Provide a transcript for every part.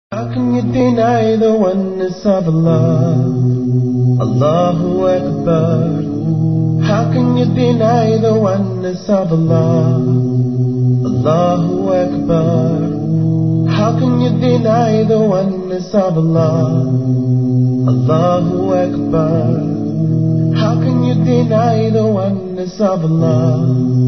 How can you deny the oneness of Allah? Allahu Akbar. How can you deny the oneness of Allah? Allahu Akbar. How can you deny the oneness of Allah? Allahu Akbar. How can you deny the oneness of Allah?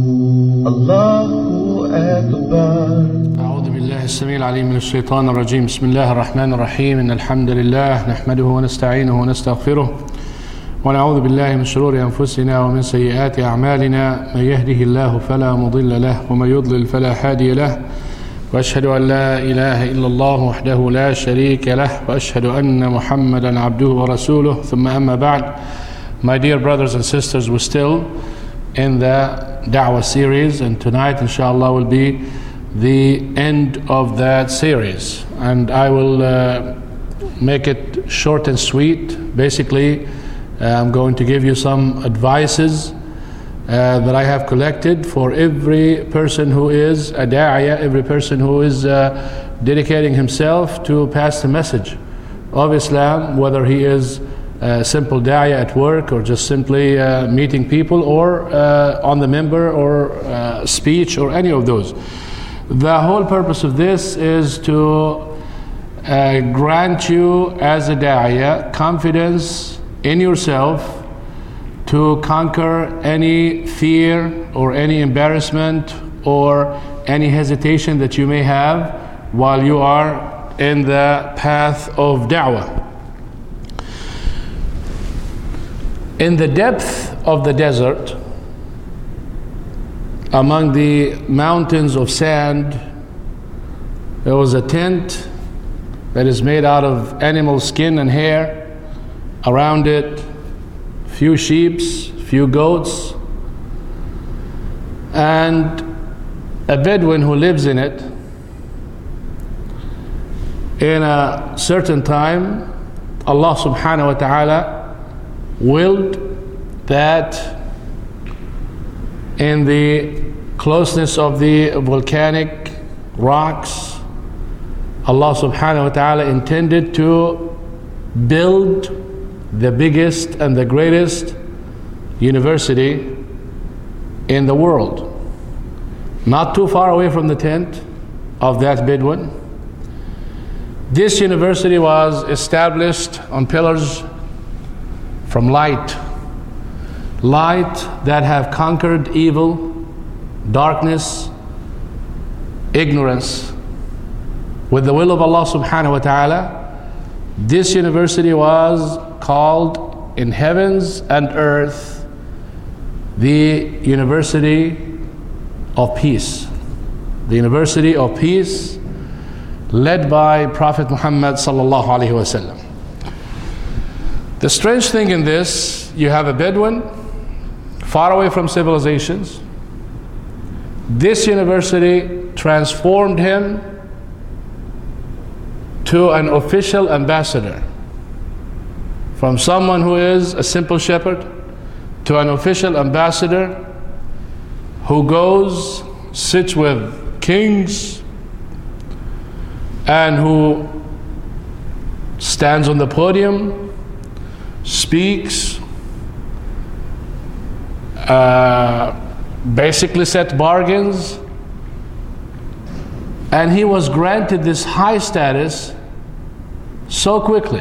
Allahu Akbar. أعوذ بالله السميع العليم من الشيطان الرجيم. بسم الله الرحمن الرحيم. إن الحمد لله نحمده ونستعينه ونستغفره ونعوذ بالله من شرور أنفسنا ومن سيئات أعمالنا. من يهده الله فلا مضل له ومن يضلل فلا هادي له. وأشهد أن لا إله إلا الله وحده لا شريك له وأشهد أن محمدا عبده ورسوله. ثم أما بعد. My dear brothers and sisters, we're still in the Da'wah series, and tonight inshallah will be the end of that series, and I will make it short and sweet. Basically, I'm going to give you some advices that I have collected for every person who is a da'iyah, every person who is dedicating himself to pass the message of Islam, whether he is a simple da'iyah at work or just simply meeting people or on the minbar or speech or any of those. The whole purpose of this is to grant you as a da'iyah confidence in yourself to conquer any fear or any embarrassment or any hesitation that you may have while you are in the path of da'wah. In the depth of the desert, among the mountains of sand, there was a tent that is made out of animal skin and hair. Around it, few sheep, few goats, and a Bedouin who lives in it. In a certain time, Allah subhanahu wa ta'ala willed that in the closeness of the volcanic rocks, Allah subhanahu wa ta'ala intended to build the biggest and the greatest university in the world. Not too far away from the tent of that Bedouin. This university was established on pillars from light that have conquered evil, darkness, ignorance. With the will of Allah subhanahu wa ta'ala, this university was called in heavens and earth the University of Peace. The University of Peace, led by Prophet Muhammad sallallahu alaihi wasallam. The strange thing in this, you have a Bedouin far away from civilizations. This university transformed him to an official ambassador. From someone who is a simple shepherd to an official ambassador who goes, sits with kings, and who stands on the podium, speaks, basically set bargains, and he was granted this high status so quickly.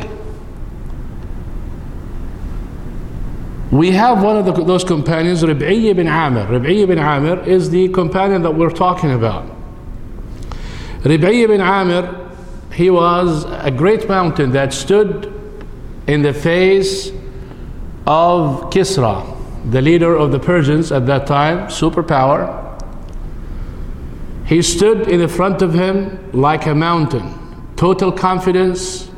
We have one of those companions, Rib'i ibn Amir. Rib'i ibn Amir is the companion that we're talking about. Rib'i ibn Amir, he was a great mountain that stood in the face of Kisra, the leader of the Persians at that time, superpower. He stood in the front of him like a mountain, total confidence,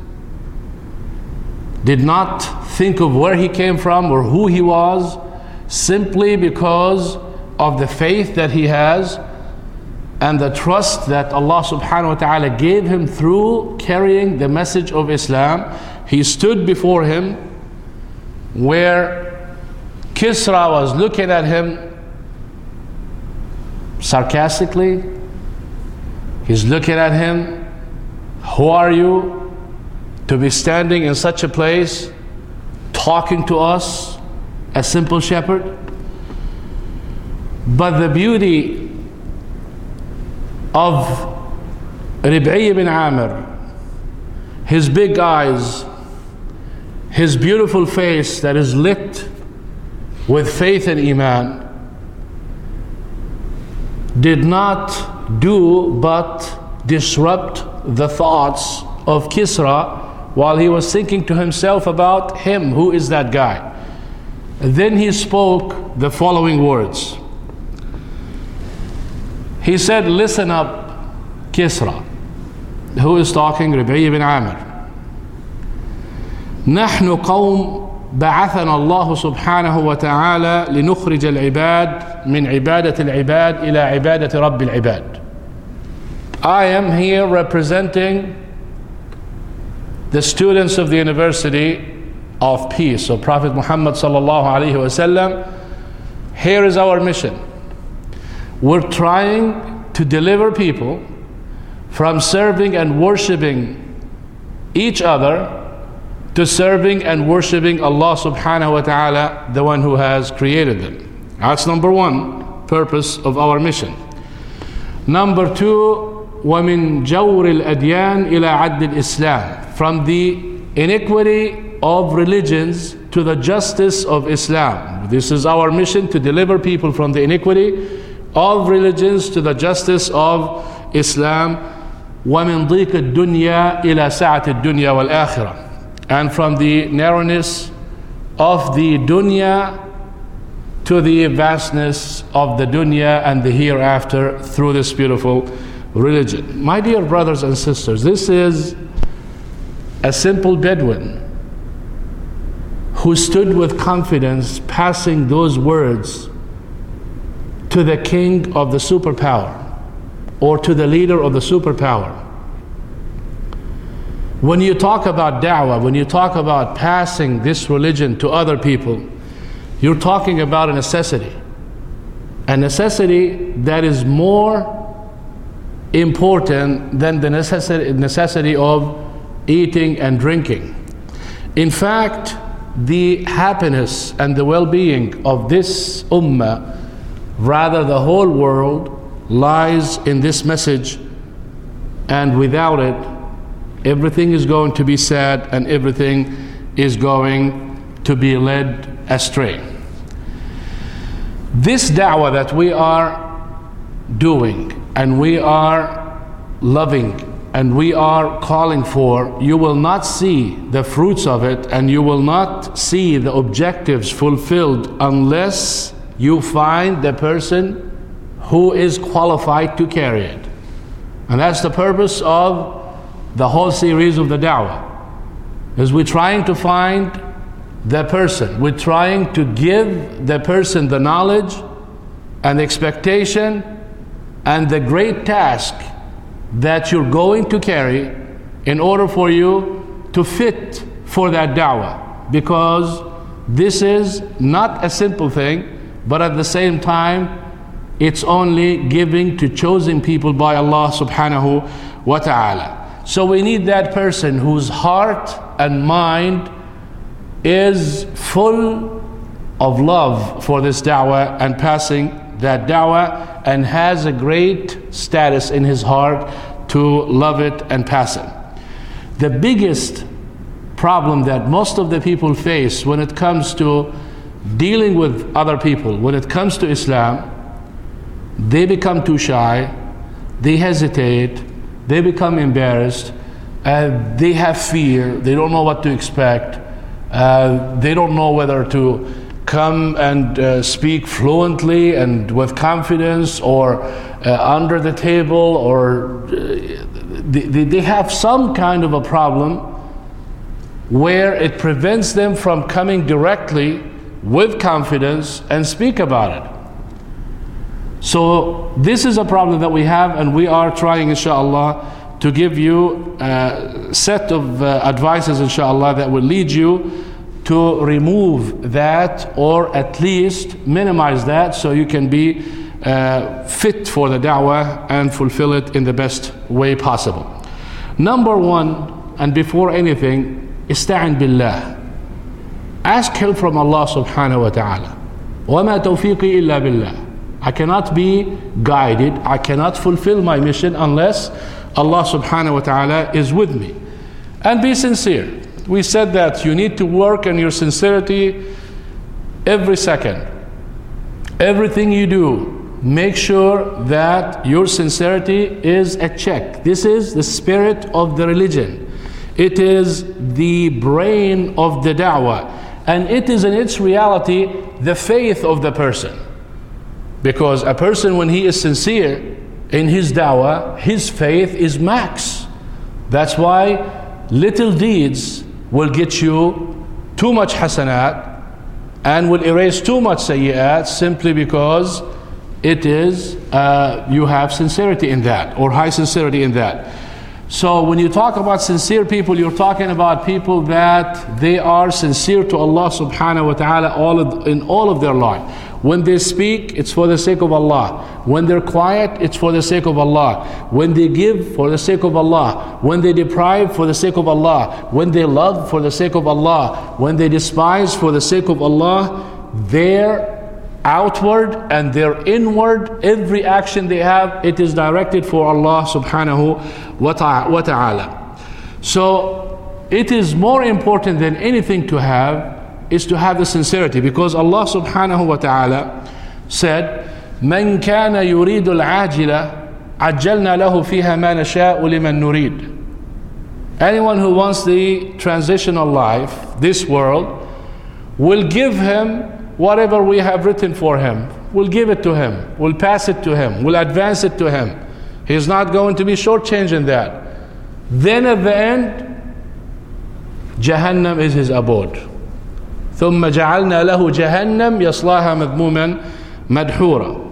did not think of where he came from or who he was, simply because of the faith that he has and the trust that Allah subhanahu wa ta'ala gave him through carrying the message of Islam. He stood before him where Kisra was looking at him sarcastically. He's looking at him Who are you to be standing in such a place, talking to us, a simple shepherd? But the beauty of Rib'i ibn Amir, his big eyes, his beautiful face that is lit with faith and iman, did not do but disrupt the thoughts of Kisra while he was thinking to himself about him. Who is that guy? Then he spoke the following words. He said, listen up, Kisra. Who is talking? Rib'i ibn Amir. نحن قوم بعثنا الله سبحانه وتعالى لنخرج العباد من عبادة العباد إلى عبادة رب العباد. I am here representing the students of the University of Peace of Prophet Muhammad sallallahu alaihi wasallam. Here is our mission. We're trying to deliver people from serving and worshiping each other to serving and worshiping Allah subhanahu wa ta'ala, the one who has created them. That's number one purpose of our mission. Number two, وَمِن جَوْرِ الْأَدْيَانِ إِلَى عَدِّ الْإِسْلَامِ. From the iniquity of religions to the justice of Islam. This is our mission, to deliver people from the iniquity of religions to the justice of Islam. وَمِن ضِيقِ الدُّنْيَا إِلَى سَعَةِ الدُّنْيَا وَالْآخِرَةِ. And from the narrowness of the dunya to the vastness of the dunya and the hereafter through this beautiful religion. My dear brothers and sisters, this is a simple Bedouin who stood with confidence passing those words to the king of the superpower or to the leader of the superpower. When you talk about da'wah, when you talk about passing this religion to other people, you're talking about a necessity that is more important than the necessity of eating and drinking. In fact, the happiness and the well-being of this ummah, rather the whole world, lies in this message, and without it, everything is going to be sad and everything is going to be led astray. This da'wah that we are doing and we are loving and we are calling for, you will not see the fruits of it and you will not see the objectives fulfilled unless you find the person who is qualified to carry it. And that's the purpose of the whole series of the da'wah, is we're trying to find the person. We're trying to give the person the knowledge and the expectation and the great task that you're going to carry in order for you to fit for that da'wah. Because this is not a simple thing, but at the same time, it's only giving to chosen people by Allah subhanahu wa ta'ala. So we need that person whose heart and mind is full of love for this da'wah and passing that da'wah, and has a great status in his heart to love it and pass it. The biggest problem that most of the people face when it comes to dealing with other people, when it comes to Islam, they become too shy, they hesitate, they become embarrassed, they have fear, they don't know what to expect, they don't know whether to come and speak fluently and with confidence, or under the table, or they have some kind of a problem where it prevents them from coming directly with confidence and speak about it. So this is a problem that we have, and we are trying, inshallah, to give you a set of advices, inshallah, that will lead you to remove that, or at least minimize that, so you can be fit for the da'wah and fulfill it in the best way possible. Number one, and before anything, ista'in billah. Ask help from Allah subhanahu wa ta'ala. وَمَا تَوْفِيقِي إِلَّا بِاللَّهِ. I cannot be guided, I cannot fulfill my mission unless Allah subhanahu wa ta'ala is with me. And be sincere. We said that you need to work on your sincerity every second. Everything you do, make sure that your sincerity is a check. This is the spirit of the religion. It is the brain of the da'wah. And it is in its reality the faith of the person. Because a person, when he is sincere in his da'wah, his faith is max. That's why little deeds will get you too much hasanat and will erase too much sayyat, simply because it is you have sincerity in that, or high sincerity in that. So when you talk about sincere people, you're talking about people that they are sincere to Allah subhanahu wa ta'ala in all of their life. When they speak, it's for the sake of Allah. When they're quiet, it's for the sake of Allah. When they give, for the sake of Allah. When they deprive, for the sake of Allah. When they love, for the sake of Allah. When they despise, for the sake of Allah. Their outward and their inward, every action they have, it is directed for Allah subhanahu wa ta'ala. So it is more important than anything to have is to have the sincerity, because Allah subhanahu wa ta'ala said, "Man kana yuridu al-ajila ajjalna lahu fiha ma nasha'u liman nurid." Anyone who wants the transitional life, this world, will give him whatever we have written for him. We'll give it to him. We'll pass it to him. We'll advance it to him. He's not going to be shortchanged in that. Then at the end, Jahannam is his abode. ثم جعلنا له جهنم يصلاها مذموما مدحورا.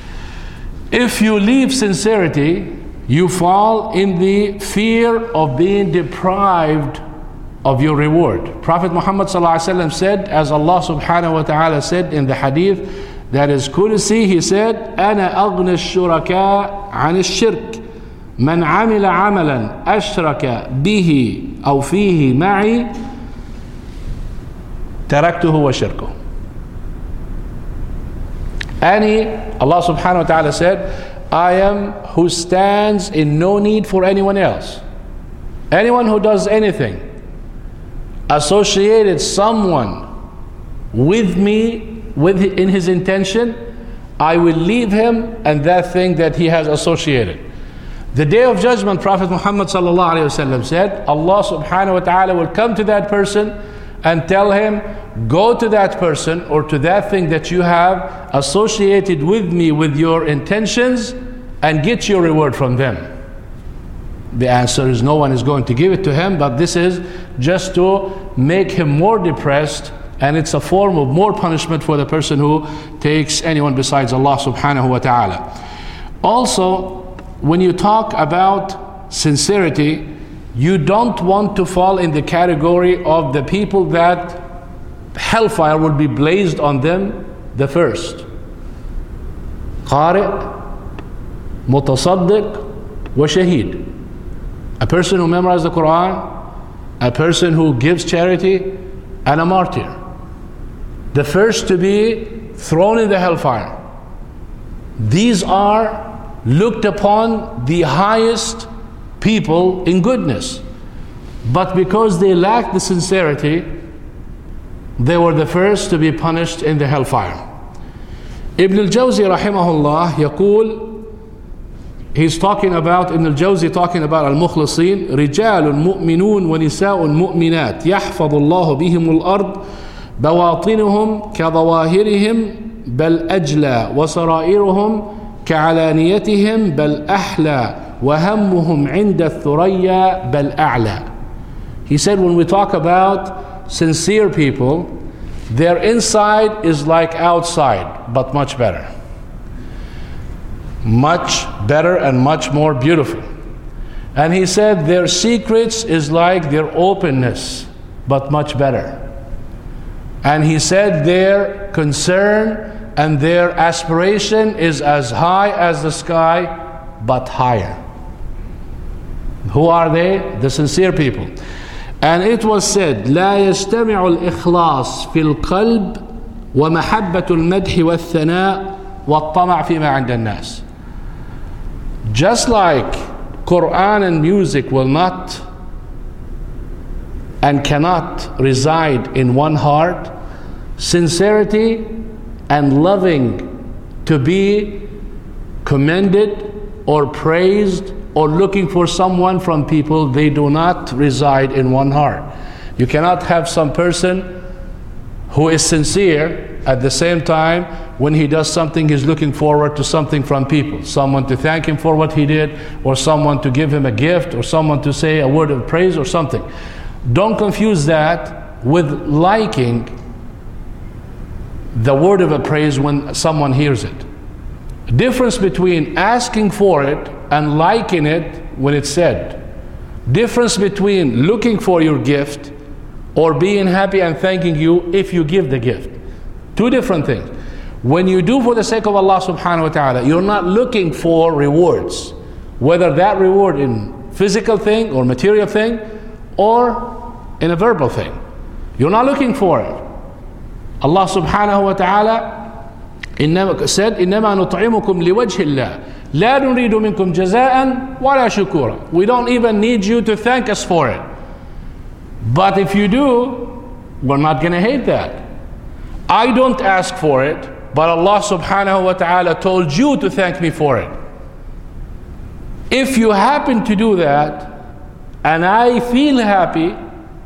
If you leave sincerity, you fall in the fear of being deprived of your reward. Prophet Muhammad ﷺ said, as Allah subhanahu wa ta'ala said in the hadith that is Qudsi, he said, أنا أغنى الشركاء عن الشرك من عمل عملا أشرك به أو فيه معي تركته وشركه. Allah subhanahu wa ta'ala said, I am who stands in no need for anyone else. Anyone who does anything, associated someone with me in his intention, I will leave him and that thing that he has associated. The day of judgment, Prophet Muhammad sallallahu alaihi wasallam said, Allah subhanahu wa ta'ala will come to that person and tell him, go to that person or to that thing that you have associated with me with your intentions and get your reward from them. The answer is no one is going to give it to him, but this is just to make him more depressed, and it's a form of more punishment for the person who takes anyone besides Allah subhanahu wa ta'ala. Also, when you talk about sincerity, you don't want to fall in the category of the people that hellfire will be blazed on them the first. Qari', mutasaddiq, wa shaheed. A person who memorizes the Quran, a person who gives charity, and a martyr. The first to be thrown in the hellfire. These are looked upon the highest people in goodness, but because they lacked the sincerity, they were the first to be punished in the hellfire. Ibn al-Jawzi rahimahullah يقول, he's talking about, Ibn al-Jawzi talking about al-Mukhlasin, رجال مؤمنون ونساء مؤمنات يحفظ الله بهم الأرض بواطنهم كظواهرهم بل أجلى وسرائرهم كعلانيتهم بل أحلى وَهَمُّهُمْ عِنْدَ الثُّرَيَّا بَلْ أَعْلَى. He said, when we talk about sincere people, their inside is like outside, but much better. Much better and much more beautiful. And he said, their secrets is like their openness, but much better. And he said, their concern and their aspiration is as high as the sky, but higher. Who are they? The sincere people. And it was said, لا يجتمع الإخلاص في القلب ومحبة المدح والثناء والطمع فيما عند الناس. Just like Quran and music will not and cannot reside in one heart, sincerity and loving to be commended or praised or looking for someone from people, they do not reside in one heart. You cannot have some person who is sincere at the same time when he does something he's looking forward to something from people, someone to thank him for what he did, or someone to give him a gift, or someone to say a word of praise or something. Don't confuse that with liking the word of a praise when someone hears it. Difference between asking for it and liking it when it's said. Difference between looking for your gift or being happy and thanking you if you give the gift. Two different things. When you do for the sake of Allah subhanahu wa ta'ala, you're not looking for rewards, whether that reward in physical thing or material thing or in a verbal thing. You're not looking for it. Allah subhanahu wa ta'ala said, إِنَّمَا نُطْعِمُكُمْ لِوَجْهِ اللَّهِ لَا نُرِيدُ مِنْكُمْ جَزَاءً وَلَا شُكُورًا. We don't even need you to thank us for it. But if you do, we're not going to hate that. I don't ask for it, but Allah subhanahu wa ta'ala told you to thank me for it. If you happen to do that, and I feel happy,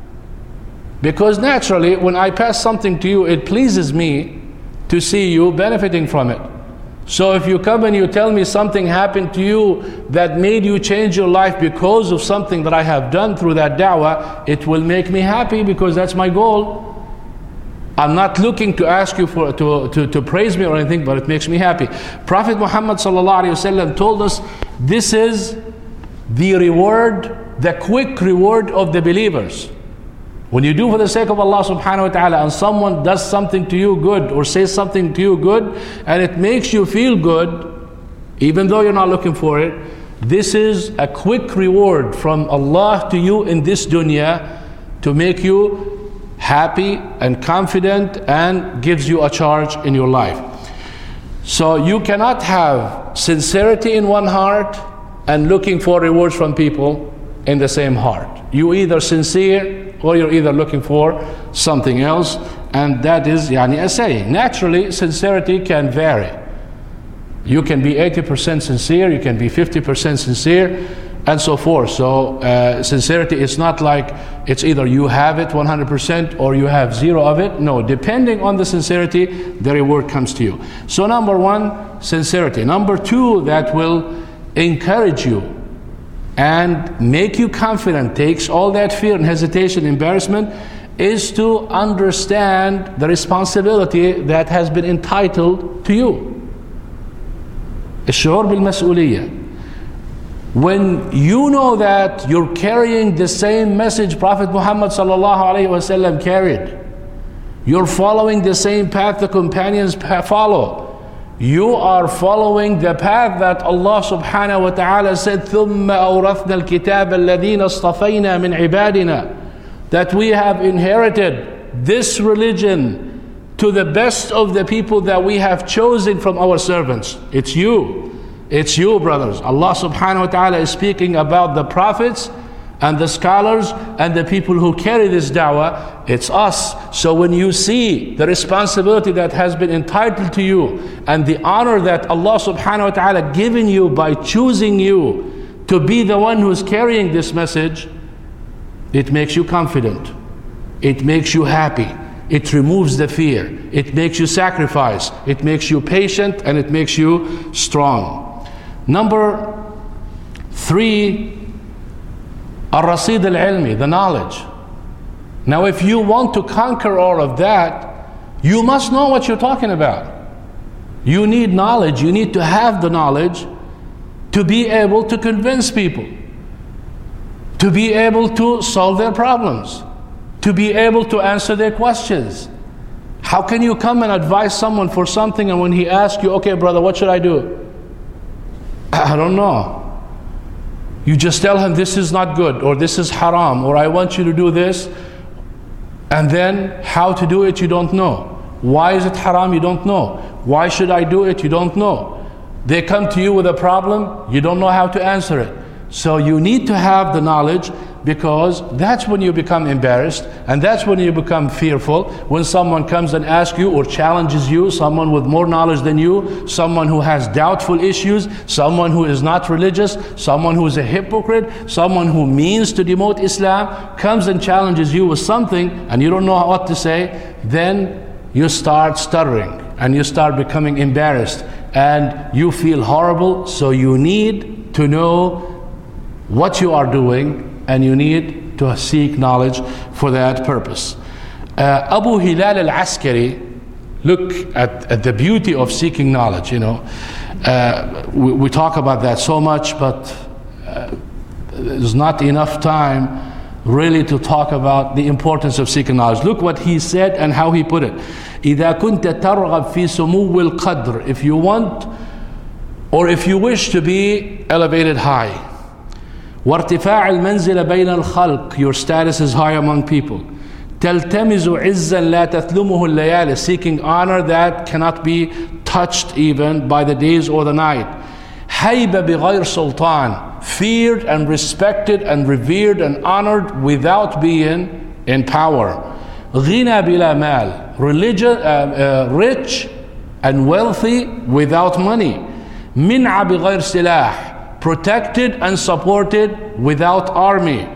because naturally when I pass something to you, it pleases me to see you benefiting from it. So if you come and you tell me something happened to you that made you change your life because of something that I have done through that da'wah, it will make me happy because that's my goal. I'm not looking to ask you for to praise me or anything, but it makes me happy. Prophet Muhammad sallallahu alaihi wasallam told us this is the reward, the quick reward of the believers. When you do for the sake of Allah subhanahu wa ta'ala and someone does something to you good or says something to you good and it makes you feel good, even though you're not looking for it, this is a quick reward from Allah to you in this dunya to make you happy and confident and gives you a charge in your life. So you cannot have sincerity in one heart and looking for rewards from people in the same heart. You either sincere or you're either looking for something else, and that is a saying. Naturally, sincerity can vary. You can be 80% sincere, you can be 50% sincere, and so forth. So sincerity is not like it's either you have it 100% or you have zero of it. No, depending on the sincerity, the reward comes to you. So number one, sincerity. Number two, that will encourage you and make you confident, takes all that fear and hesitation, embarrassment, is to understand the responsibility that has been entitled to you. الشعور بالمسؤولية. When you know that you're carrying the same message Prophet Muhammad sallallahu alaihi wasallam carried, you're following the same path the companions follow, you are following the path that Allah subhanahu wa ta'ala said, ثُمَّ أَوْرَثْنَا الْكِتَابَ الَّذِينَ اصْطَفَيْنَا مِنْ عِبَادِنَا, that we have inherited this religion to the best of the people that we have chosen from our servants. It's you. It's you, brothers. Allah subhanahu wa ta'ala is speaking about the prophets and the scholars and the people who carry this da'wah. It's us. So when you see the responsibility that has been entitled to you and the honor that Allah subhanahu wa ta'ala given you by choosing you to be the one who's carrying this message, it makes you confident. It makes you happy. It removes the fear. It makes you sacrifice. It makes you patient, and it makes you strong. Number three, الرصيد العلمي, the knowledge. Now if you want to conquer all of that, you must know what you're talking about. You need knowledge. You need to have the knowledge to be able to convince people, to be able to solve their problems, to be able to answer their questions. How can you come and advise someone for something, and when he asks you, okay brother, what should I do? I don't know. You just tell him this is not good, or this is haram, or I want you to do this, and then how to do it you don't know. Why is it haram? You don't know. Why should I do it? You don't know. They come to you with a problem, you don't know how to answer it. So you need to have the knowledge, because that's when you become embarrassed, and that's when you become fearful. When someone comes and asks you or challenges you, someone with more knowledge than you, someone who has doubtful issues, someone who is not religious, someone who is a hypocrite, someone who means to demote Islam, comes and challenges you with something and you don't know what to say, then you start stuttering and you start becoming embarrassed and you feel horrible. So you need to know what you are doing, and you need to seek knowledge for that purpose. Abu Hilal al-Askari, look at the beauty of seeking knowledge. We talk about that so much, but there's not enough time really to talk about the importance of seeking knowledge. Look what he said and how he put it. إذا كنت ترغب في سمو القدر, if you want or if you wish to be elevated high, وارتفاع المنزل بين الخلق, your status is high among people, تلتمز عزا لا تثلمه الليالي, seeking honor that cannot be touched even by the days or the night, هيبة بغير سلطان, feared and respected and revered and honored without being in power, غنى بلا مال, rich and wealthy without money, منع بغير سلاح, protected and supported without army,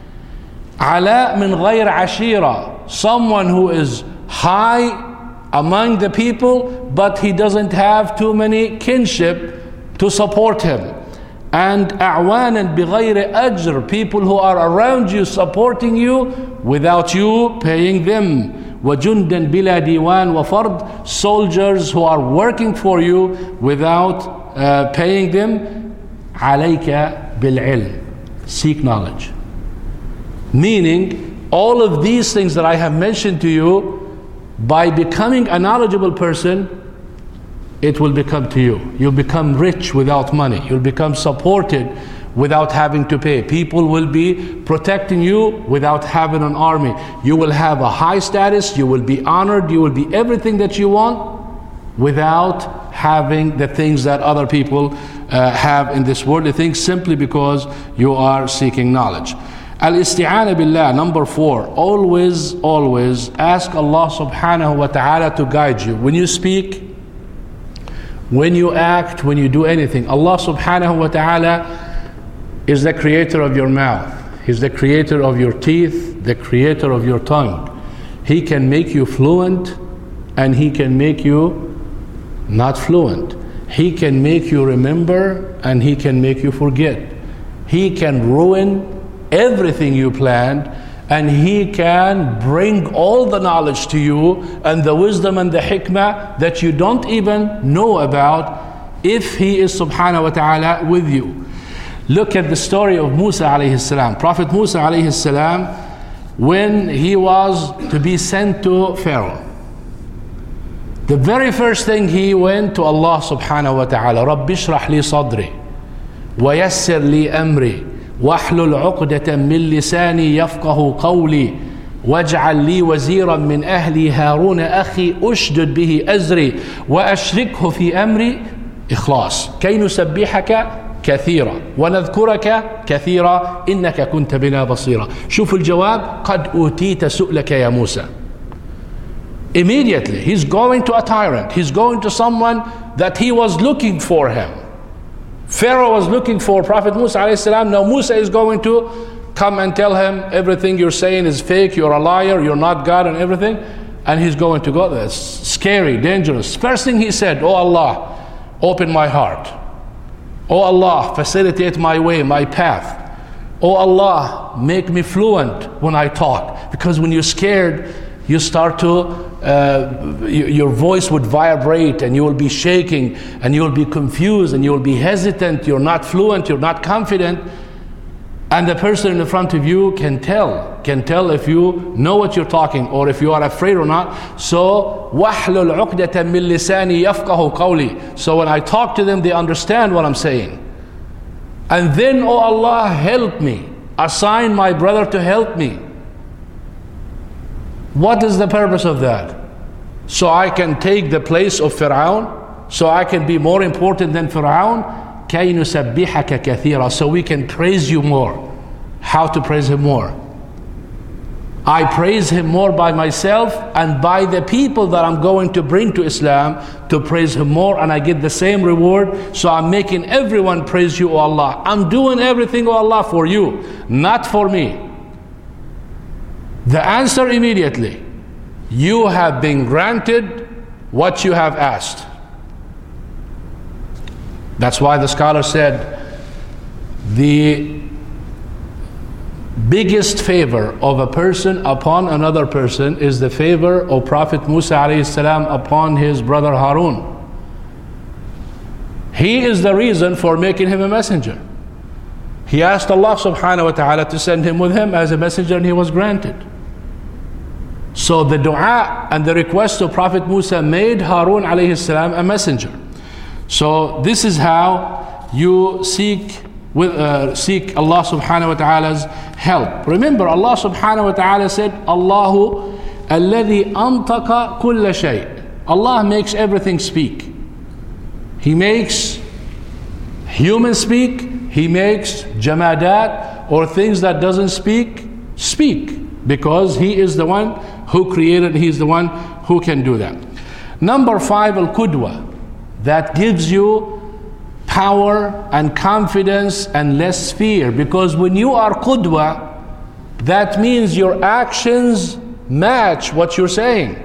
علاء من غير عشيرة, someone who is high among the people but he doesn't have too many kinship to support him, and أعوانا بغير أجر, people who are around you supporting you without you paying them, وجندا بلا ديوان وفرد, soldiers who are working for you without paying them. عليك بالعلم, seek knowledge. Meaning, all of these things that I have mentioned to you, by becoming a knowledgeable person, it will become to you. You'll become rich without money. You'll become supported without having to pay. People will be protecting you without having an army. You will have a high status, you will be honored, you will be everything that you want without having the things that other people have in this worldly things, simply because you are seeking knowledge. Al-isti'ana billah, number 4, always ask Allah subhanahu wa ta'ala to guide you. When you speak, when you act, when you do anything, Allah subhanahu wa ta'ala is the creator of your mouth. He's the creator of your teeth, the creator of your tongue. He can make you fluent and He can make you not fluent. He can make you remember and He can make you forget. He can ruin everything you planned, and He can bring all the knowledge to you and the wisdom and the hikmah that you don't even know about, if He is subhanahu wa ta'ala with you. Look at the story of Musa alayhi salam. Prophet Musa alayhi salam, when he was to be sent to Pharaoh, the very first thing he went to Allah subhanahu wa ta'ala, رَبِّ اشْرَحْ لِي صَدْرِي وَيَسِّرْ لِي أَمْرِي وَاحْلُلْ عُقْدَةً مِّن لِسَانِي يَفْقَهُ قَوْلِي وَاجْعَلْ لِي وَزِيرًا مِّنْ أَهْلِي هَارُونَ أَخِي أُشْدُدْ بِهِ أَزْرِي وَأَشْرِكْهُ فِي أَمْرِي إخلاص كَيْ نُسَبِّحَكَ كثيرا ونذكرك كثيرا إنك كنت بنا بصيرا. شوف الجواب, قد أوتيت سؤلك يا موسى. Immediately, he's going to a tyrant. He's going to someone that he was looking for him. Pharaoh was looking for Prophet Musa alayhi salam. Now Musa is going to come and tell him everything you're saying is fake, you're a liar, you're not God and everything. And he's going to go there. It's scary, dangerous. First thing he said, oh Allah, open my heart. Oh Allah, facilitate my way, my path. Oh Allah, make me fluent when I talk. Because when you're scared, you start to, your voice would vibrate and you will be shaking and you will be confused and you will be hesitant, you're not fluent, you're not confident. And the person in front of you can tell if you know what you're talking or if you are afraid or not. So, وَاحْلُلْ عُقْدَةً مِّن لِسَانِي يَفْقَهُ قَوْلِي. So when I talk to them, they understand what I'm saying. And then, oh Allah, help me. Assign my brother to help me. What is the purpose of that? So I can take the place of Fir'aun? So I can be more important than Fir'aun? كَيْ نُسَبِّحَكَ كَثِيرًا. So we can praise you more. How to praise him more? I praise him more by myself and by the people that I'm going to bring to Islam to praise him more, and I get the same reward. So I'm making everyone praise you, O Allah. I'm doing everything, O Allah, for you, not for me. The answer immediately: you have been granted what you have asked. That's why the scholar said the biggest favor of a person upon another person is the favor of Prophet Musa alayhi salam upon his brother Harun. He is the reason for making him a messenger. He asked Allah subhanahu wa ta'ala to send him with him as a messenger, and he was granted. So the dua and the request of Prophet Musa made Harun alayhi salam a messenger. So this is how you seek Allah subhanahu wa ta'ala's help. Remember, Allah subhanahu wa ta'ala said, Allahu alladhi antaqa kulla shay. Allah makes everything speak. He makes humans speak. He makes jamadat, or things that doesn't speak, because He is the one who created. He is the one who can do that. Number 5, al-qudwa, that gives you power and confidence and less fear. Because when you are qudwa, that means your actions match what you're saying.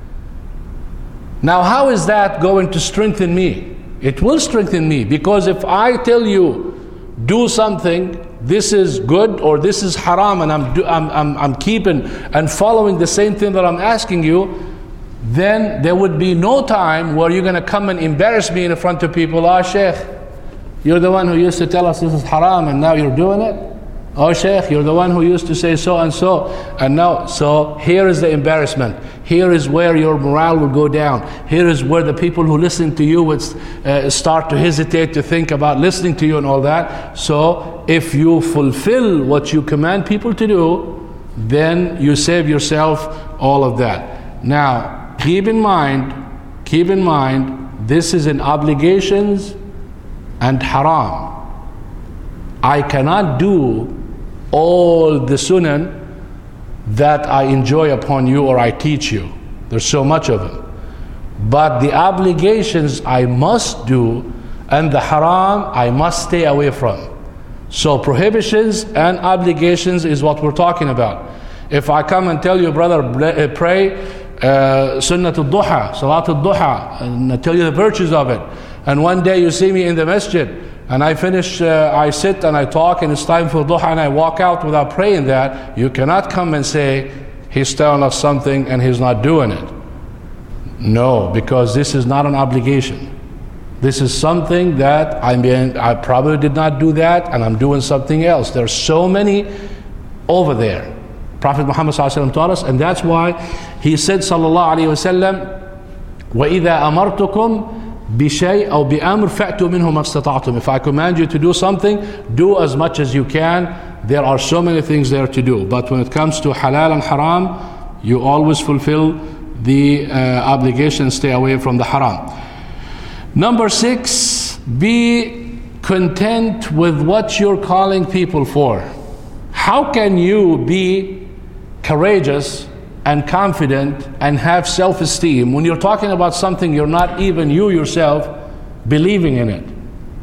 Now, how is that going to strengthen me? It will strengthen me, because if I tell you do something, this is good or this is haram, and I'm keeping and following the same thing that I'm asking you, then there would be no time where you're going to come and embarrass me in front of people. Ah, Sheikh, you're the one who used to tell us this is haram, and now you're doing it. Oh, Sheikh, you're the one who used to say so and so, and now, so here is the embarrassment. Here is where your morale will go down. Here is where the people who listen to you would start to hesitate to think about listening to you and all that. So if you fulfill what you command people to do, then you save yourself all of that. Now, keep in mind, this is in obligations and haram. I cannot do all the sunan that I enjoy upon you or I teach you. There's so much of them. But the obligations I must do, and the haram I must stay away from. So prohibitions and obligations is what we're talking about. If I come and tell you, brother, pray Sunnat al-Duha, Salat al-Duha, and I tell you the virtues of it, and one day you see me in the masjid, and I finish, I sit and I talk, and it's time for duha, and I walk out without praying that, you cannot come and say, he's telling us something and he's not doing it. No, because this is not an obligation. This is something that, I probably did not do that, and I'm doing something else. There's so many over there. Prophet Muhammad ﷺ taught us, and that's why he said, sallallahu alayhi wa sallam, وَإِذَا أَمَرْتُكُمْ بِشَيْءٍ أَوْ بِأَمْرٍ فَأْتُوا مِنْهُ مَا اسْتَطَعْتُمْ. If I command you to do something, do as much as you can. There are so many things there to do. But when it comes to halal and haram, you always fulfill the obligation, stay away from the haram. Number 6, be content with what you're calling people for. How can you be courageous and confident and have self-esteem when you're talking about something you're not even you yourself believing in it?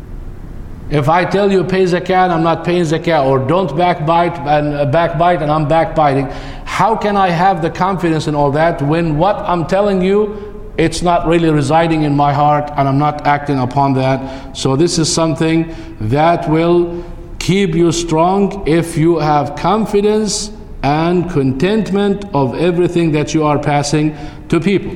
If I tell you pay zakat, I'm not paying zakat, or don't backbite and I'm backbiting, how can I have the confidence in all that when what I'm telling you, it's not really residing in my heart and I'm not acting upon that? So this is something that will keep you strong if you have confidence and contentment of everything that you are passing to people.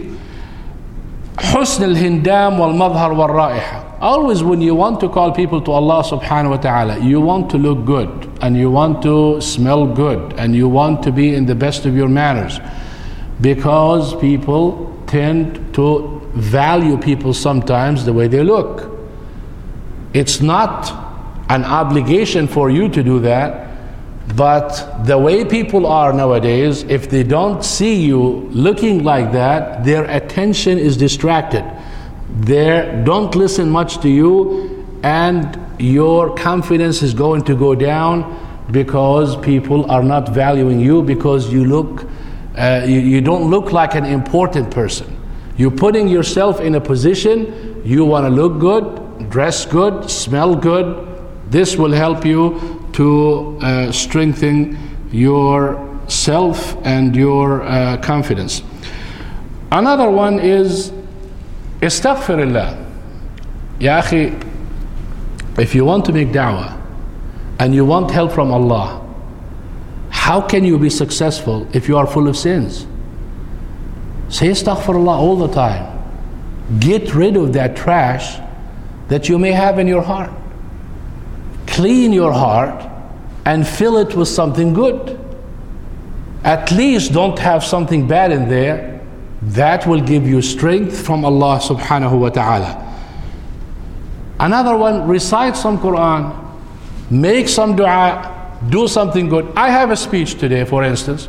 حسن الهندام والمظهر والرائحة. Always when you want to call people to Allah subhanahu wa ta'ala, you want to look good, and you want to smell good, and you want to be in the best of your manners, because people tend to value people sometimes the way they look. It's not an obligation for you to do that. But the way people are nowadays, if they don't see you looking like that, their attention is distracted. They don't listen much to you, and your confidence is going to go down because people are not valuing you, because you don't look like an important person. You're putting yourself in a position, you want to look good, dress good, smell good. This will help you to strengthen your self and your confidence. Another one is Astaghfirullah. Ya akhi, if you want to make da'wah and you want help from Allah, how can you be successful if you are full of sins? Say astaghfirullah all the time. Get rid of that trash that you may have in your heart. Clean your heart and fill it with something good. At least don't have something bad in there. That will give you strength from Allah subhanahu wa ta'ala. Another one, recite some Quran, make some dua, do something good. I have a speech today, for instance,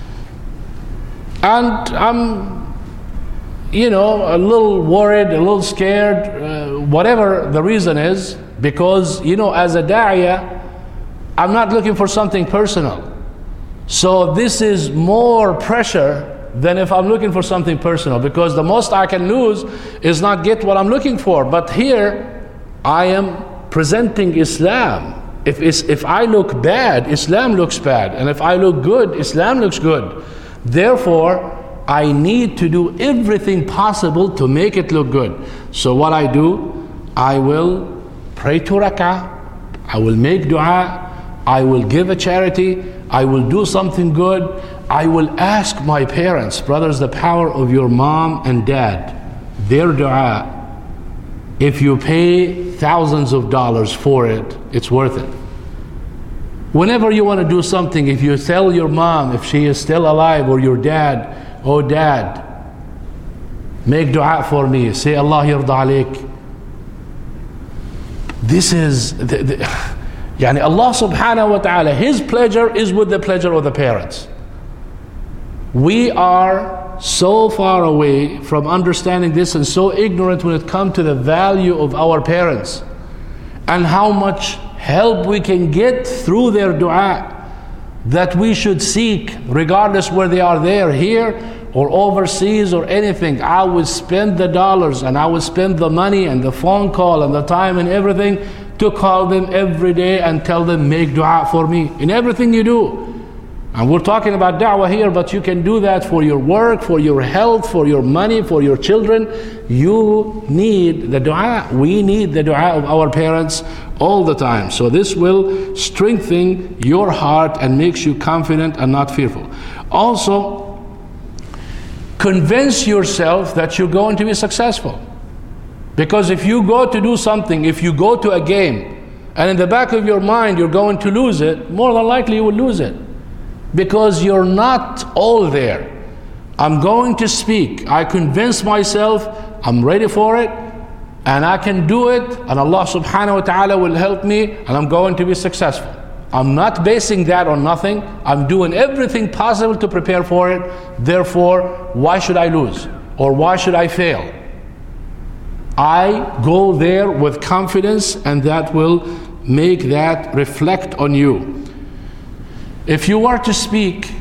and I'm a little worried, a little scared, whatever the reason is, because as a da'iyah, I'm not looking for something personal. So this is more pressure than if I'm looking for something personal, because the most I can lose is not get what I'm looking for. But here I am presenting Islam. If I look bad, Islam looks bad, and if I look good, Islam looks good. Therefore, I need to do everything possible to make it look good. So what I do, I will pray 2 rak'ah, I will make dua, I will give a charity, I will do something good, I will ask my parents. Brothers, the power of your mom and dad, their dua, if you pay thousands of dollars for it, it's worth it. Whenever you want to do something, if you tell your mom, if she is still alive, or your dad, oh dad, make dua for me, say Allah yarda alayk. This is Allah subhanahu wa ta'ala, His pleasure is with the pleasure of the parents. We are so far away from understanding this and so ignorant when it comes to the value of our parents and how much help we can get through their dua, that we should seek regardless where they are there, here or overseas or anything. I would spend the dollars and I would spend the money and the phone call and the time and everything to call them every day and tell them, make dua for me in everything you do. And we're talking about da'wah here, but you can do that for your work, for your health, for your money, for your children. You need the dua. We need the dua of our parents all the time. So this will strengthen your heart and makes you confident and not fearful. Also, convince yourself that you're going to be successful. Because if you go to do something, if you go to a game, and in the back of your mind you're going to lose it, more than likely you will lose it. Because you're not all there. I'm going to speak. I convince myself I'm ready for it, and I can do it, and Allah subhanahu wa ta'ala will help me, and I'm going to be successful. I'm not basing that on nothing. I'm doing everything possible to prepare for it. Therefore, why should I lose? Or why should I fail? I go there with confidence, and that will make that reflect on you. If you are to speak,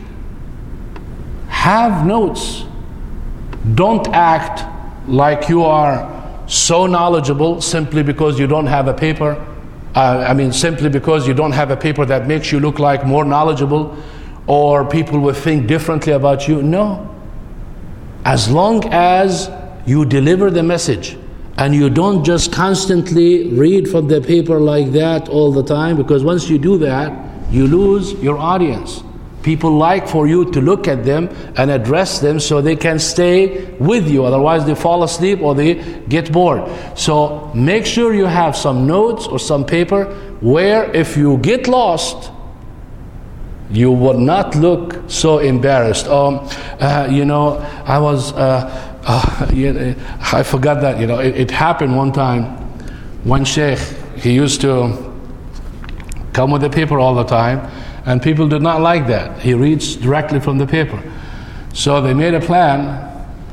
have notes. Don't act like you are so knowledgeable simply because you don't have a paper. Simply because you don't have a paper that makes you look like more knowledgeable, or people will think differently about you. No. As long as you deliver the message and you don't just constantly read from the paper like that all the time, because once you do that, you lose your audience. People like for you to look at them and address them so they can stay with you. Otherwise they fall asleep or they get bored. So make sure you have some notes or some paper where if you get lost, you will not look so embarrassed. I forgot that. It happened one time. One sheikh, he used to come with the paper all the time, and people did not like that. He reads directly from the paper. So they made a plan.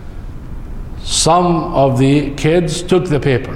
Some of the kids took the paper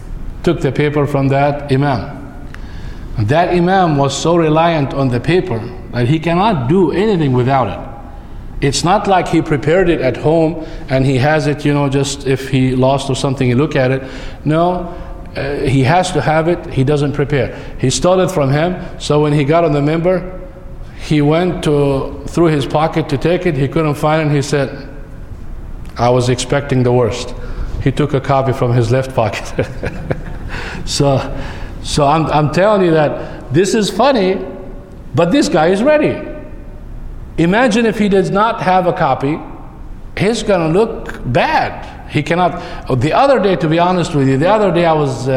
from that imam. And that imam was so reliant on the paper that he cannot do anything without it. It's not like he prepared it at home and he has it, just if he lost or something, he look at it. No, he has to have it. He doesn't prepare. He stole it from him. So when he got on the minbar, he went through his pocket to take it. He couldn't find it. He said, I was expecting the worst. He took a copy from his left pocket. So I'm telling you that this is funny, but this guy is ready. Imagine if he does not have a copy, he's going to look bad. He cannot. The other day, to be honest with you, I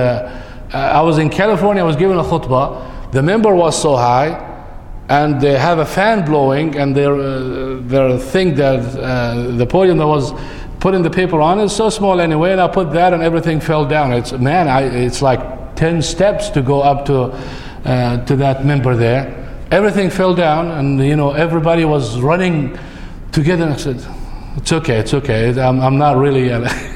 was in California. I was giving a khutbah. The minbar was so high, and they have a fan blowing, and their thing that the podium that was putting the paper on is so small anyway, and I put that, and everything fell down. It's like 10 steps to go up to that minbar there. Everything fell down, and everybody was running together. And I said, it's okay. I'm not really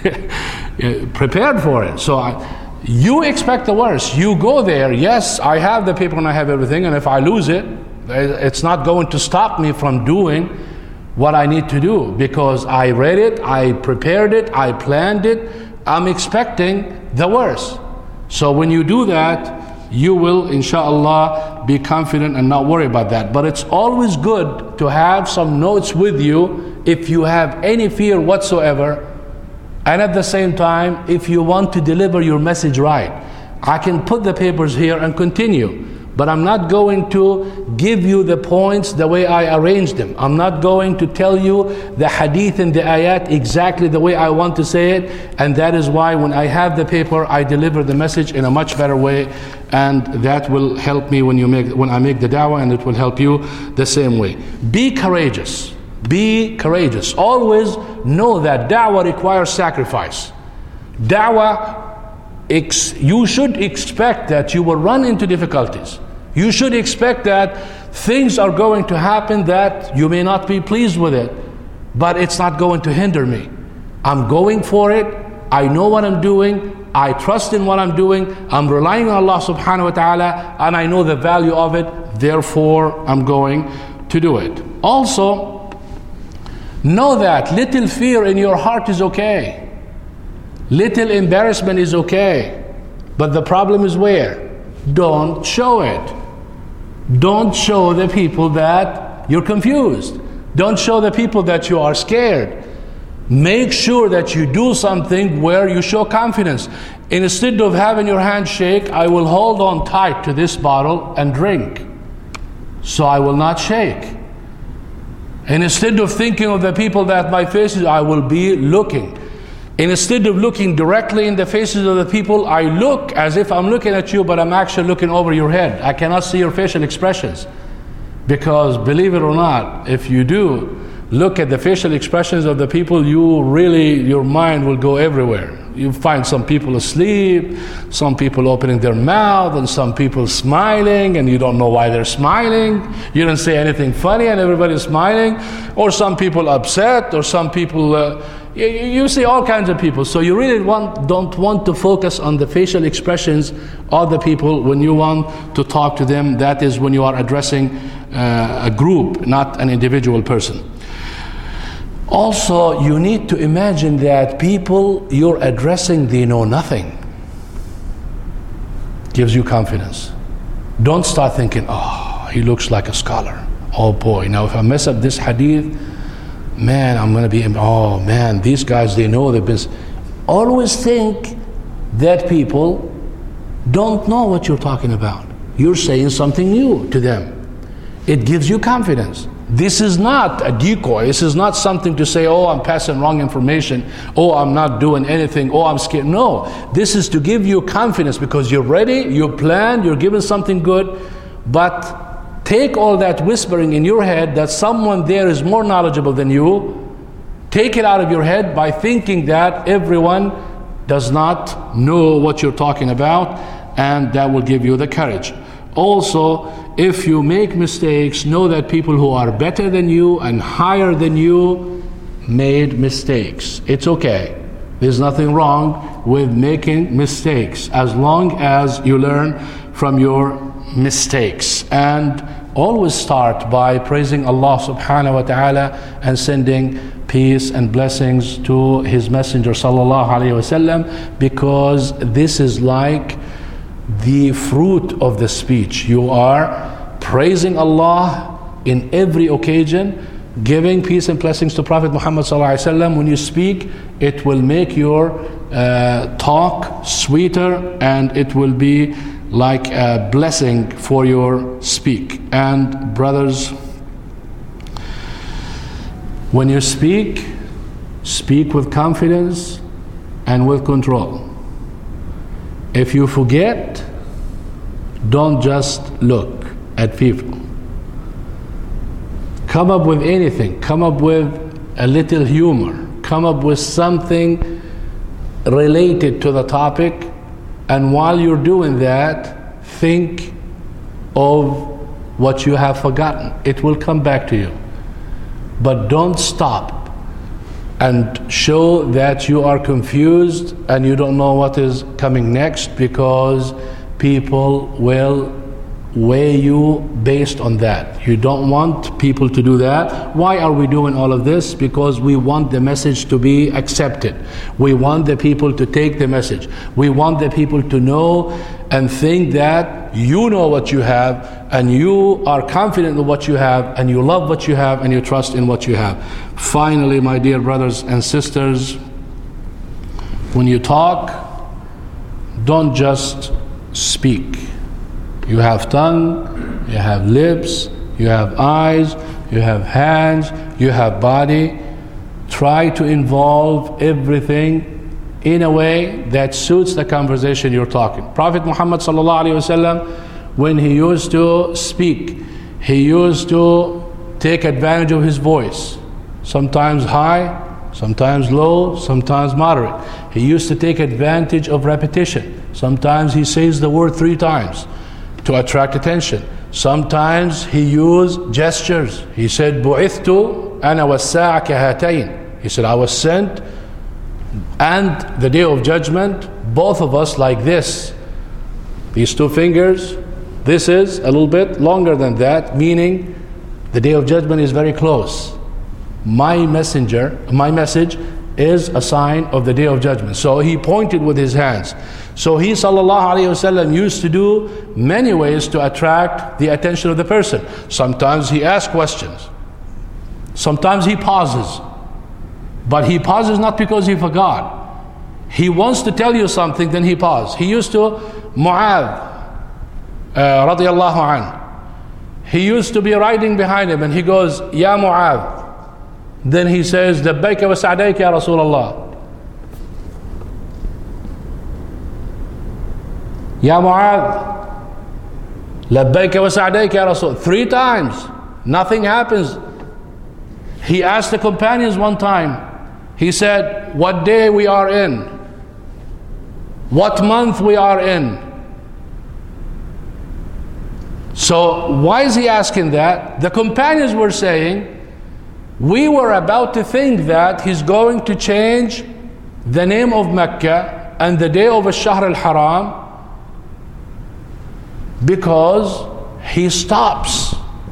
prepared for it. So you expect the worst. You go there. Yes, I have the paper and I have everything, and if I lose it, it's not going to stop me from doing what I need to do, because I read it, I prepared it, I planned it. I'm expecting the worst. So when you do that, you will, inshallah, be confident and not worry about that. But it's always good to have some notes with you if you have any fear whatsoever, and at the same time, if you want to deliver your message right. I can put the papers here and continue, but I'm not going to give you the points the way I arranged them. I'm not going to tell you the hadith and the ayat exactly the way I want to say it, and that is why when I have the paper, I deliver the message in a much better way, and that will help me when I make the da'wah, and it will help you the same way. Be courageous. Be courageous. Always know that da'wah requires sacrifice. Da'wah, you should expect that you will run into difficulties. You should expect that things are going to happen that you may not be pleased with it, but it's not going to hinder me. I'm going for it. I know what I'm doing. I trust in what I'm doing. I'm relying on Allah subhanahu wa ta'ala, and I know the value of it. Therefore, I'm going to do it. Also, know that little fear in your heart is okay. Little embarrassment is okay. But the problem is where? Don't show it. Don't show the people that you're confused. Don't show the people that you are scared. Make sure that you do something where you show confidence. Instead of having your hand shake, I will hold on tight to this bottle and drink, so I will not shake. And instead of thinking of the people that my faces, I will be looking. And instead of looking directly in the faces of the people, I look as if I'm looking at you, but I'm actually looking over your head. I cannot see your facial expressions. Because believe it or not, if you do look at the facial expressions of the people, your mind will go everywhere. You find some people asleep, some people opening their mouth, and some people smiling, and you don't know why they're smiling. You don't say anything funny and everybody's smiling. Or some people upset, or some people, you see all kinds of people. So you really don't want to focus on the facial expressions of the people when you want to talk to them. That is when you are addressing a group, not an individual person. Also, you need to imagine that people you're addressing, they know nothing. Gives you confidence. Don't start thinking, oh, he looks like a scholar. Oh boy, now if I mess up this hadith, man, I'm going to be, oh man, these guys, they know the business. Always think that people don't know what you're talking about. You're saying something new to them. It gives you confidence. This is not a decoy. This is not something to say, oh, I'm passing wrong information. Oh, I'm not doing anything. Oh, I'm scared. No, this is to give you confidence because you're ready, you planned, you're given something good. But take all that whispering in your head that someone there is more knowledgeable than you. Take it out of your head by thinking that everyone does not know what you're talking about, and that will give you the courage. Also, if you make mistakes, know that people who are better than you and higher than you made mistakes. It's okay. There's nothing wrong with making mistakes as long as you learn from your mistakes. And always start by praising Allah subhanahu wa ta'ala and sending peace and blessings to His Messenger sallallahu alayhi wasallam, because this is like the fruit of the speech. You are praising Allah in every occasion, giving peace and blessings to Prophet Muhammad sallallahu alayhi wasallam. When you speak, it will make your talk sweeter, and it will be like a blessing for your speak. And brothers, when you speak with confidence and with control. If you forget, don't just look at people. Come up with anything. Come up with a little humor. Come up with something related to the topic. And while you're doing that, think of what you have forgotten. It will come back to you. But don't stop and show that you are confused and you don't know what is coming next, because people will weigh you based on that. You don't want people to do that. Why are we doing all of this? Because we want the message to be accepted. We want the people to take the message. We want the people to know and think that you know what you have, and you are confident in what you have, and you love what you have, and you trust in what you have. Finally, my dear brothers and sisters, when you talk, don't just speak. You have tongue, you have lips, you have eyes, you have hands, you have body. Try to involve everything in a way that suits the conversation you're talking. Prophet Muhammad sallallahu alaihi wasallam, when he used to speak, he used to take advantage of his voice. Sometimes high, sometimes low, sometimes moderate. He used to take advantage of repetition. Sometimes he says the word 3 times to attract attention. Sometimes he used gestures. He said, "Bu'ithtu ana was-sa'a kahatayn." He said, I was sent and the day of judgment, both of us like this. These 2 fingers, this is a little bit longer than that, meaning the day of judgment is very close. My message is a sign of the day of judgment. So he pointed with his hands. So he sallallahu alayhi wasallam used to do many ways to attract the attention of the person. Sometimes he asks questions. Sometimes he pauses. But he pauses not because he forgot. He wants to tell you something, then he pauses. He used to, Mu'adh radiyallahu anhu, he used to be riding behind him and he goes, Ya Mu'adh. Then he says, Labbayka wa sa'dayka ya Rasulullah. Ya Mu'adh, Labbayka wa sa'dayka ya Rasul. 3 times, nothing happens. He asked the companions one time, he said, what day we are in? What month we are in? So why is he asking that? The companions were saying, we were about to think that he's going to change the name of Mecca and the day of Ash-Shahr al-Haram, because he stops.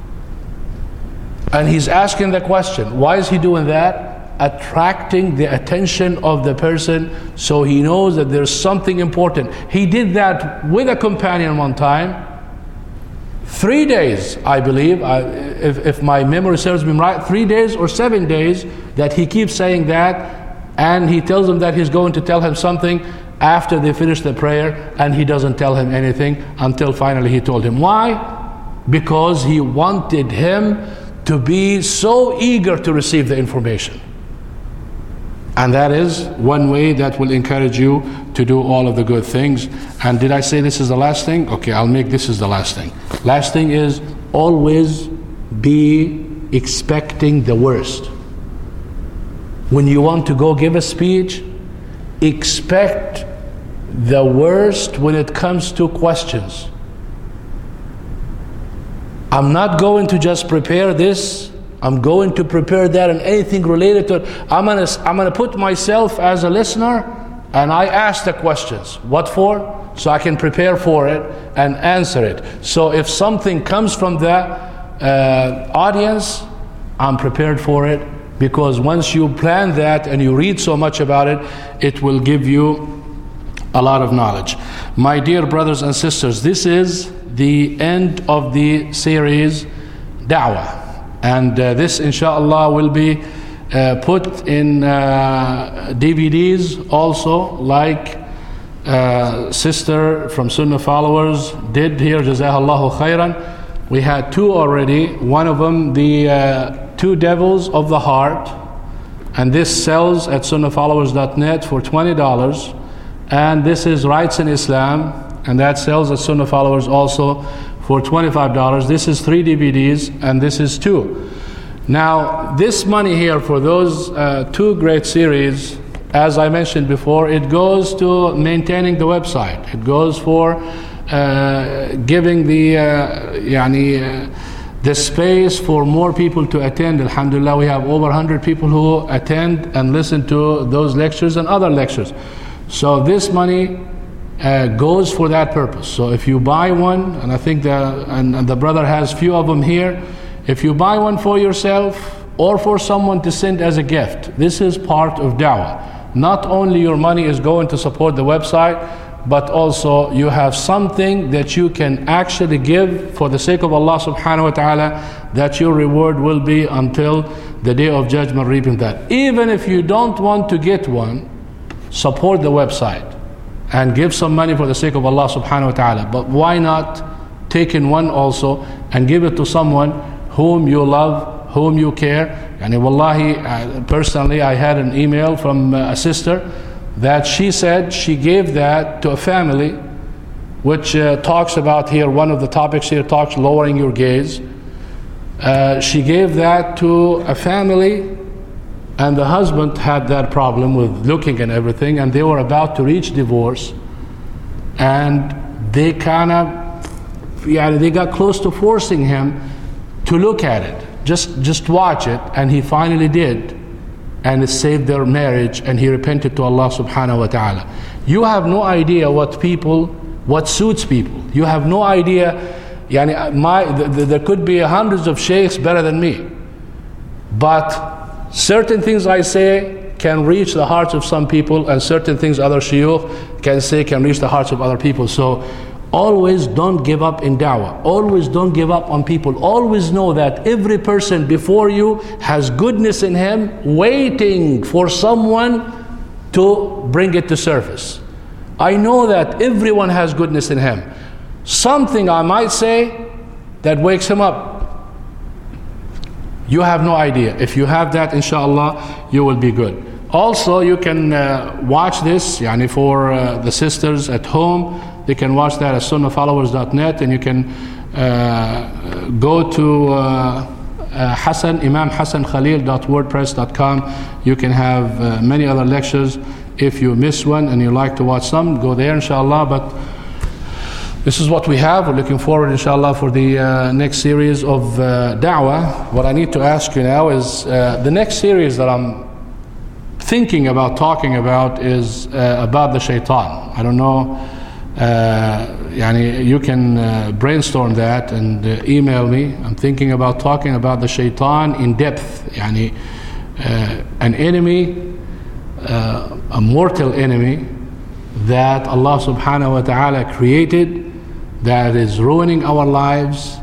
And he's asking the question, why is he doing that? Attracting the attention of the person, so he knows that there's something important. He did that with a companion one time. 3 days, I believe, if my memory serves me right, 3 days or 7 days that he keeps saying that, and he tells him that he's going to tell him something after they finish the prayer, and he doesn't tell him anything until finally he told him. Why? Because he wanted him to be so eager to receive the information. And that is one way that will encourage you to do all of the good things. And did I say this is the last thing? Okay, I'll make this is the last thing. Last thing is, always be expecting the worst. When you want to go give a speech, expect the worst when it comes to questions. I'm not going to just prepare this. I'm going to prepare that and anything related to it. I'm gonna put myself as a listener, and I ask the questions. What for? So I can prepare for it and answer it. So if something comes from the audience, I'm prepared for it, because once you plan that and you read so much about it, it will give you a lot of knowledge. My dear brothers and sisters, this is the end of the series Da'wah. And this, inshallah, will be put in DVDs also, like sister from Sunnah Followers did here, Jazakallahu khairan. We had 2 already. One of them, the 2 Devils of the Heart, and this sells at sunnahfollowers.net for $20. And this is Rights in Islam, and that sells at Sunnah Followers also for $25. This is 3 DVDs, and this is 2. Now, this money here for those 2 great series, as I mentioned before, it goes to maintaining the website. It goes for giving the space for more people to attend. Alhamdulillah, we have over 100 people who attend and listen to those lectures and other lectures. So this money goes for that purpose. So if you buy one, and I think the brother has few of them here, if you buy one for yourself or for someone to send as a gift, this is part of da'wah. Not only your money is going to support the website, but also you have something that you can actually give for the sake of Allah subhanahu wa ta'ala, that your reward will be until the day of judgment, reaping that. Even if you don't want to get one, support the website and give some money for the sake of Allah subhanahu wa ta'ala. But why not take in one also and give it to someone whom you love, whom you care? And wallahi, personally, I had an email from a sister that she said she gave that to a family, which talks about here, one of the topics here talks lowering your gaze. She gave that to a family, and the husband had that problem with looking and everything, and they were about to reach divorce, and they they got close to forcing him to look at it, just watch it, and he finally did, and it saved their marriage, and he repented to Allah subhanahu wa ta'ala. You have no idea what suits people. You have no idea. There could be hundreds of sheikhs better than me, but certain things I say can reach the hearts of some people, and certain things other shuyukh can say can reach the hearts of other people. So always don't give up in da'wah. Always don't give up on people. Always know that every person before you has goodness in him, waiting for someone to bring it to surface. I know that everyone has goodness in him. Something I might say that wakes him up. You have no idea. If you have that, inshallah, you will be good. Also, you can watch this, for the sisters at home. They can watch that at sunnahfollowers.net, and you can go to imamhassankhalil.wordpress.com. You can have many other lectures. If you miss one and you like to watch some, go there, inshallah. But this is what we have. We're looking forward, inshallah, for the next series of da'wah. What I need to ask you now is, the next series that I'm thinking about talking about is about the shaitan. I don't know, you can brainstorm that and email me. I'm thinking about talking about the shaitan in depth. An enemy, a mortal enemy that Allah subhanahu wa ta'ala created, that is ruining our lives.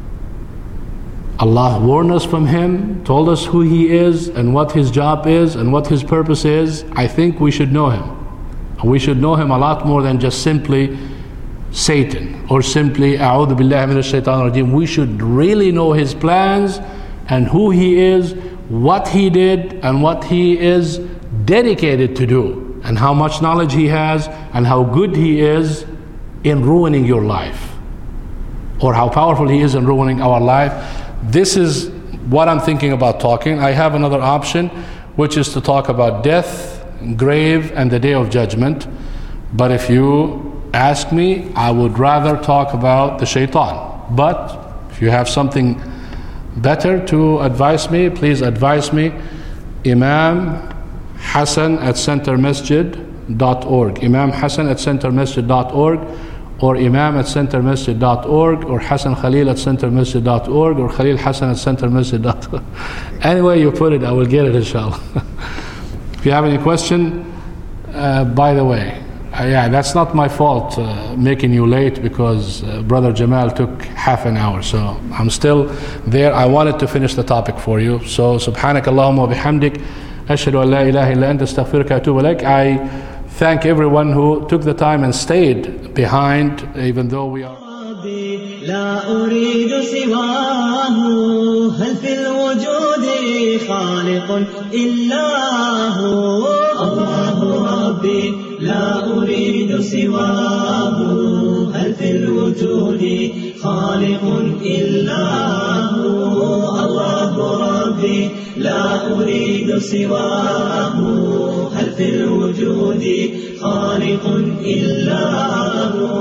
Allah warned us from him, told us who he is and what his job is and what his purpose is. I think we should know him. We should know him a lot more than just simply Satan or simply A'udhu Billahi Minash Shaitanir Rajeem. We should really know his plans and who he is, what he did and what he is dedicated to do, and how much knowledge he has and how good he is in ruining your life, or how powerful he is in ruining our life. This is what I'm thinking about talking. I have another option, which is to talk about death, grave, and the day of judgment. But if you ask me, I would rather talk about the shaitan. But if If you have something better to advise me, please advise me. Imam Hassan at centermasjid.org. Imam Hassan at centermasjid.org, or Imam at centermasjid.org, or Hassan Khalil at centermasjid.org, or Khalil Hassan at centermasjid.org. Anyway you put it, I will get it inshallah. If you have any question, by the way, yeah, that's not my fault making you late, because Brother Jamal took half an hour, so I'm still there. I wanted to finish the topic for you. So subhanak Allahumma wa bihamdik, ashhadu an la ilaha illa anta astaghfiruka wa atubu ilaik. I thank everyone who took the time and stayed behind, even though we are لا أريد سواه هل في الوجود خالق إلا هو الله ربي لا أريد سواه هل في الوجود خالق إلا هو الله ربي لا أريد سواه هل في الوجود خالق إلا هو